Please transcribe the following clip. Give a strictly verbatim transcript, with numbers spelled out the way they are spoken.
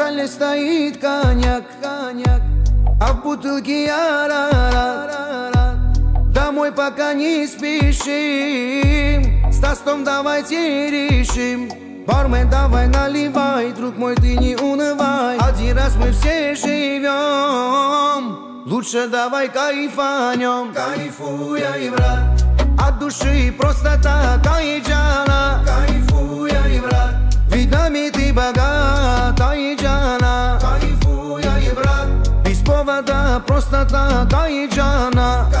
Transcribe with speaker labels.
Speaker 1: столе стоит коньяк, коньяк, а в бутылке арарат. Домой пока не спешим, с тостом давайте решим. Бармен, давай наливай, друг мой, ты не унывай. Один раз мы все живем, лучше давай кайфанем. Кайфуя, брат, от души просто так, айджана. Кайфуя, брат, ведь нами ты богат, айджана. Кайфуя, брат, без повода просто так, айджана.